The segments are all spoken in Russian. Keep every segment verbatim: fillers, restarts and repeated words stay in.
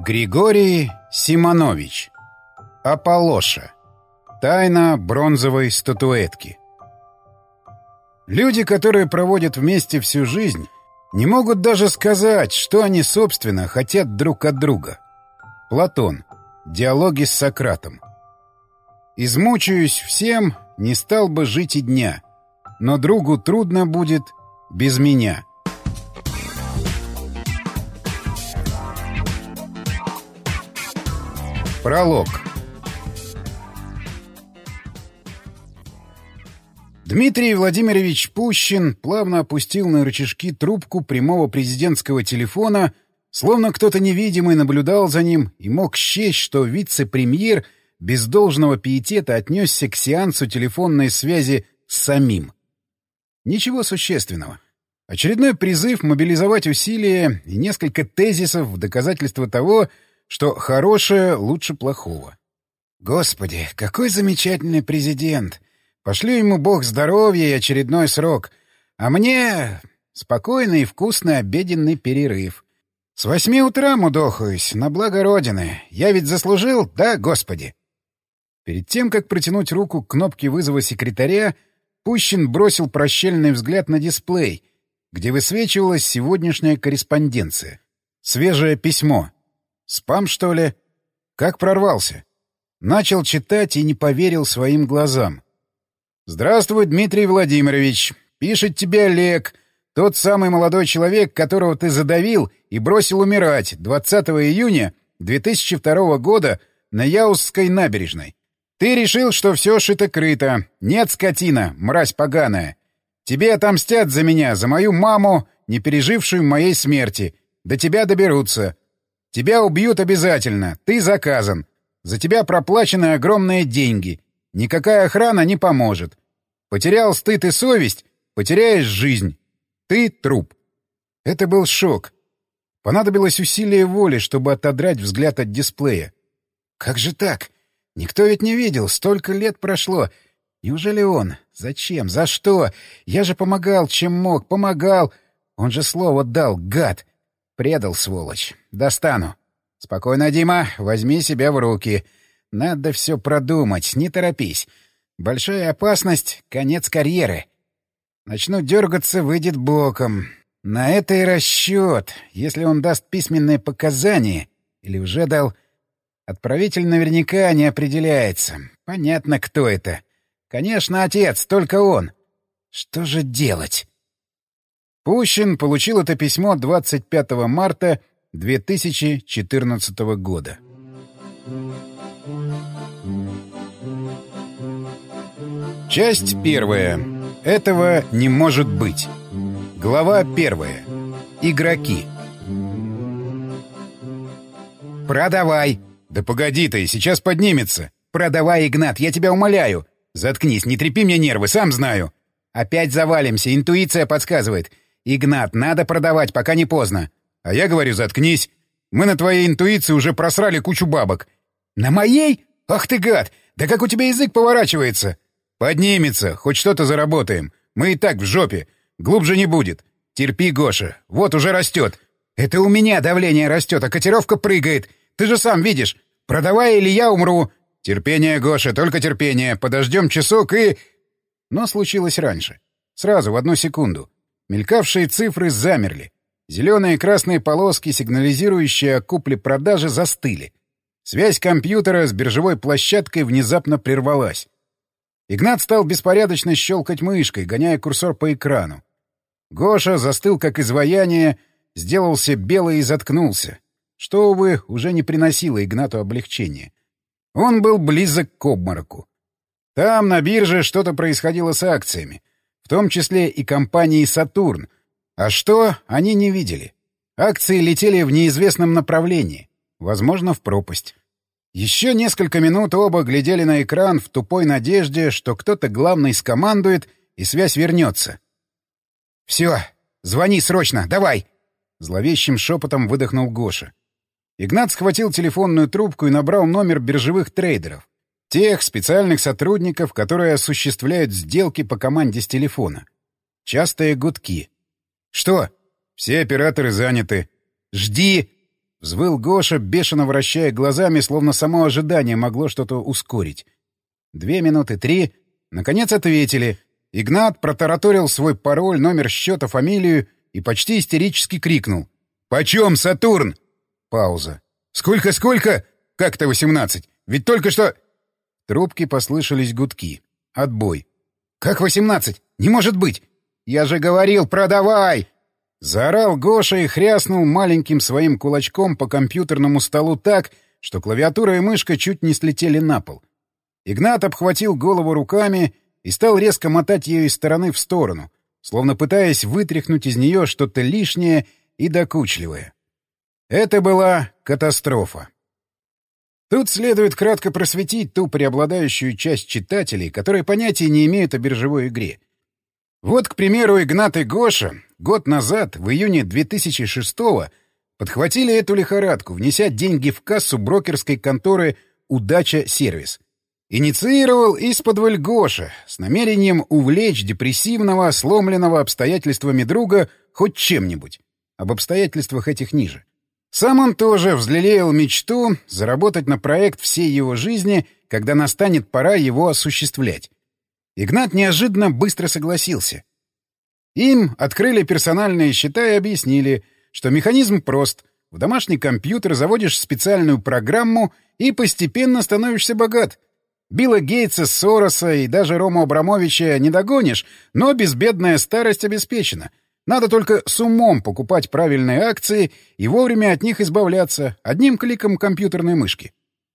Григорий Симонович. Аполлоша. Тайна бронзовой статуэтки. Люди, которые проводят вместе всю жизнь, не могут даже сказать, что они, собственно, хотят друг от друга. Платон. Диалоги с Сократом. «Измучаюсь всем, не стал бы жить и дня, но другу трудно будет без меня». Пролог. Дмитрий Владимирович Пущин плавно опустил на рычажки трубку прямого президентского телефона, словно кто-то невидимый наблюдал за ним и мог счесть, что вице-премьер без должного пиетета отнесся к сеансу телефонной связи с самим. Ничего существенного. Очередной призыв мобилизовать усилия и несколько тезисов в доказательство того, что хорошее лучше плохого. Господи, какой замечательный президент! Пошлю ему бог здоровья и очередной срок. А мне спокойный и вкусный обеденный перерыв. С восьми утра мудохаюсь, на благо Родины. Я ведь заслужил, да, Господи? Перед тем, как протянуть руку к кнопке вызова секретаря, Пущин бросил прощальный взгляд на дисплей, где высвечивалась сегодняшняя корреспонденция. Свежее письмо. Спам, что ли? Как прорвался? Начал читать и не поверил своим глазам. «Здравствуй, Дмитрий Владимирович. Пишет тебе Олег, тот самый молодой человек, которого ты задавил и бросил умирать двадцатого июня две тысячи второго года на Яузской набережной. Ты решил, что все шито-крыто. Нет, скотина, мразь поганая. Тебе отомстят за меня, за мою маму, не пережившую моей смерти. До тебя доберутся. Тебя убьют обязательно. Ты заказан. За тебя проплачены огромные деньги. Никакая охрана не поможет. Потерял стыд и совесть, потеряешь жизнь. Ты — труп». Это был шок. Понадобилось усилие воли, чтобы отодрать взгляд от дисплея. Как же так? Никто ведь не видел, столько лет прошло. Неужели он? Зачем? За что? Я же помогал, чем мог, помогал. Он же слово дал, гад. Предал, сволочь. Достану. Спокойно, Дима, возьми себя в руки. Надо все продумать, не торопись. Большая опасность — конец карьеры. Начну дергаться, выйдет боком. На это и расчет. Если он даст письменные показания, или уже дал... Отправитель наверняка не определяется. Понятно, кто это. Конечно, отец, только он. Что же делать? Пущин получил это письмо двадцать пятого марта две тысячи четырнадцатого года. Часть первая. Этого не может быть. Глава первая. Игроки. «Продавай!» «Да погоди ты, сейчас поднимется!» «Продавай, Игнат, я тебя умоляю!» «Заткнись, не трепи мне нервы, сам знаю!» «Опять завалимся, интуиция подсказывает!» «Игнат, надо продавать, пока не поздно!» «А я говорю, заткнись! Мы на твоей интуиции уже просрали кучу бабок!» «На моей? Ах ты гад! Да как у тебя язык поворачивается!» «Поднимется, хоть что-то заработаем. Мы и так в жопе. Глубже не будет. Терпи, Гоша. Вот уже растет. Это у меня давление растет, а котировка прыгает. Ты же сам видишь. Продавай, или я умру. Терпение, Гоша, только терпение. Подождем часок и...» Но случилось раньше. Сразу, в одну секунду. Мелькавшие цифры замерли. Зеленые и красные полоски, сигнализирующие о купле-продаже, застыли. Связь компьютера с биржевой площадкой внезапно прервалась. Игнат стал беспорядочно щелкать мышкой, гоняя курсор по экрану. Гоша застыл как изваяние, сделался белый и заткнулся, что, увы, уже не приносило Игнату облегчения. Он был близок к обмороку. Там, на бирже, что-то происходило с акциями, в том числе и компании «Сатурн». А что, они не видели. Акции летели в неизвестном направлении, возможно, в пропасть. Еще несколько минут оба глядели на экран в тупой надежде, что кто-то главный скомандует, и связь вернется. «Все, звони срочно, давай!» — зловещим шепотом выдохнул Гоша. Игнат схватил телефонную трубку и набрал номер биржевых трейдеров. Тех специальных сотрудников, которые осуществляют сделки по команде с телефона. Частые гудки. «Что?» «Все операторы заняты». «Жди!» — взвыл Гоша, бешено вращая глазами, словно само ожидание могло что-то ускорить. Две минуты три. Наконец ответили. Игнат протараторил свой пароль, номер счета, фамилию и почти истерически крикнул: «Почем, Сатурн?» Пауза. «Сколько-сколько? Как-то восемнадцать. Ведь только что...» В трубке послышались гудки. Отбой. «Как восемнадцать? Не может быть! Я же говорил, продавай!» Заорал Гоша и хряснул маленьким своим кулачком по компьютерному столу так, что клавиатура и мышка чуть не слетели на пол. Игнат обхватил голову руками и стал резко мотать ее из стороны в сторону, словно пытаясь вытряхнуть из нее что-то лишнее и докучливое. Это была катастрофа. Тут следует кратко просветить ту преобладающую часть читателей, которые понятия не имеют о биржевой игре. Вот, к примеру, Игнат и Гоша год назад, в июне две тысячи шестого, подхватили эту лихорадку, внеся деньги в кассу брокерской конторы «Удача Сервис». Инициировал исподволь Гоша с намерением увлечь депрессивного, сломленного обстоятельствами друга хоть чем-нибудь. Об обстоятельствах этих ниже. Сам он тоже взлелеял мечту заработать на проект всей его жизни, когда настанет пора его осуществлять. Игнат неожиданно быстро согласился. Им открыли персональные счета и объяснили, что механизм прост. В домашний компьютер заводишь специальную программу и постепенно становишься богат. Билла Гейтса, Сороса и даже Рому Абрамовича не догонишь, но безбедная старость обеспечена. Надо только с умом покупать правильные акции и вовремя от них избавляться одним кликом компьютерной мышки.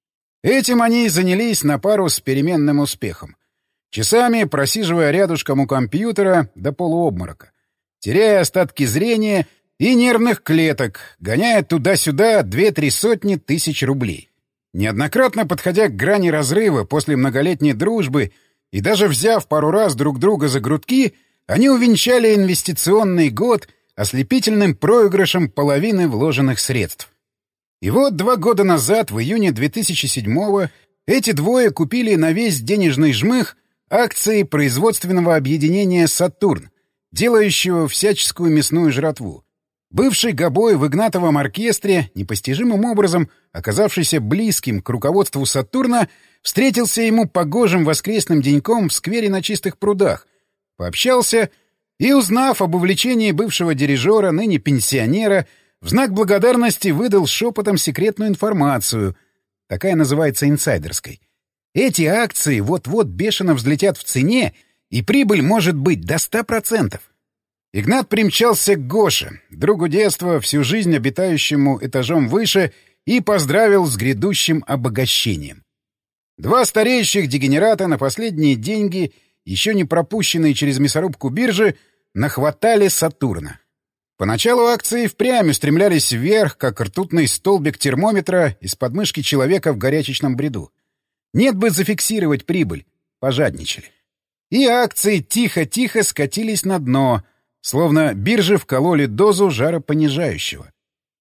Этим они и занялись на пару с переменным успехом. Часами просиживая рядышком у компьютера до полуобморока, теряя остатки зрения и нервных клеток, гоняя туда-сюда две-три сотни тысяч рублей. Неоднократно подходя к грани разрыва после многолетней дружбы и даже взяв пару раз друг друга за грудки, они увенчали инвестиционный год ослепительным проигрышем половины вложенных средств. И вот два года назад, в июне две тысячи седьмого, эти двое купили на весь денежный жмых акции производственного объединения «Сатурн», делающего всяческую мясную жратву. Бывший гобой в Игнатовом оркестре, непостижимым образом оказавшийся близким к руководству «Сатурна», встретился ему погожим воскресным деньком в сквере на Чистых прудах, пообщался и, узнав об увлечении бывшего дирижера, ныне пенсионера, в знак благодарности выдал шепотом секретную информацию, такая называется инсайдерской. Эти акции вот-вот бешено взлетят в цене, и прибыль может быть до ста процентов. Игнат примчался к Гоше, другу детства, всю жизнь обитающему этажом выше, и поздравил с грядущим обогащением. Два стареющих дегенерата на последние деньги, еще не пропущенные через мясорубку биржи, нахватали «Сатурна». Поначалу акции впрямь устремлялись вверх, как ртутный столбик термометра из подмышки человека в горячечном бреду. Нет бы зафиксировать прибыль. Пожадничали. И акции тихо-тихо скатились на дно, словно биржи вкололи дозу жаропонижающего.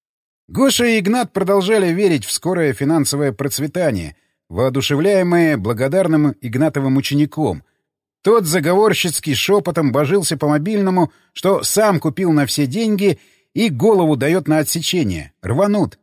Гоша и Игнат продолжали верить в скорое финансовое процветание, воодушевляемые благодарным Игнатовым учеником. Тот заговорщицки шепотом божился по мобильному, что сам купил на все деньги и голову дает на отсечение. Рванут.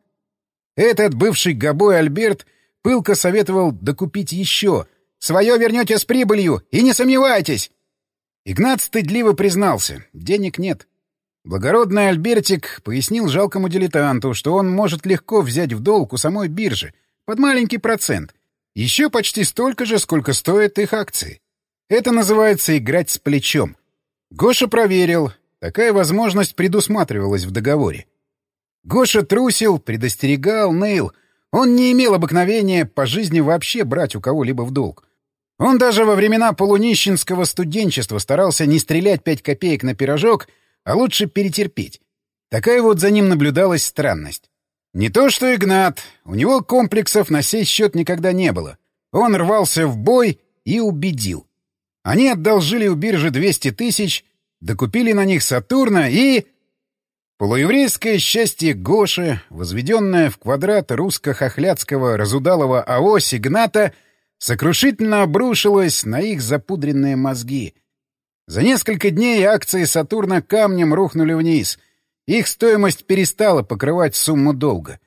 Этот бывший гобой Альберт пылко советовал докупить еще. «Свое вернете с прибылью, и не сомневайтесь!» Игнат стыдливо признался. Денег нет. Благородный Альбертик пояснил жалкому дилетанту, что он может легко взять в долг у самой биржи, под маленький процент. Еще почти столько же, сколько стоят их акции. Это называется играть с плечом. Гоша проверил. Такая возможность предусматривалась в договоре. Гоша трусил, предостерегал, ныл. Он не имел обыкновения по жизни вообще брать у кого-либо в долг. Он даже во времена полунищенского студенчества старался не стрелять пять копеек на пирожок, а лучше перетерпеть. Такая вот за ним наблюдалась странность. Не то что Игнат, у него комплексов на сей счет никогда не было. Он рвался в бой и убедил. Они одолжили у биржи двести тысяч, докупили на них «Сатурна» и... Полуеврейское счастье Гоши, возведенное в квадрат русско-хохлядского разудалого авось Игната, сокрушительно обрушилось на их запудренные мозги. За несколько дней акции «Сатурна» камнем рухнули вниз. Их стоимость перестала покрывать сумму долга.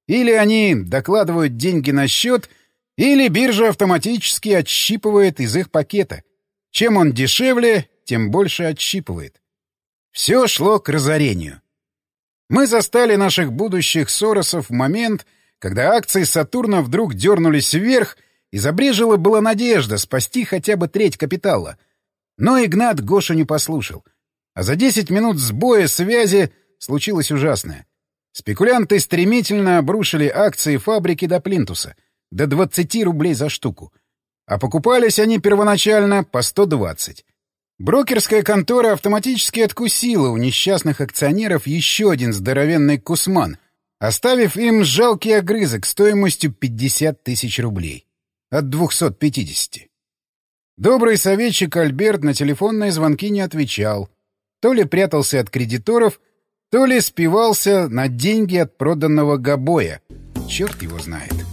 Или они докладывают деньги на счет, или биржа автоматически отщипывает из их пакета. Чем он дешевле, тем больше отщипывает. Все шло к разорению. Мы застали наших будущих Соросов в момент, когда акции Сатурна вдруг дернулись вверх, и забрежила была надежда спасти хотя бы треть капитала. Но Игнат Гошу не послушал. А за десять минут сбоя связи случилось ужасное. Спекулянты стремительно обрушили акции фабрики до плинтуса, до двадцати рублей за штуку. А покупались они первоначально по сто двадцать. Брокерская контора автоматически откусила у несчастных акционеров еще один здоровенный кусман, оставив им жалкий огрызок стоимостью пятьдесят тысяч рублей. От двухсот пятидесяти. Добрый советчик Альберт на телефонные звонки не отвечал. То ли прятался от кредиторов, то ли спивался на деньги от проданного гобоя. Черт его знает.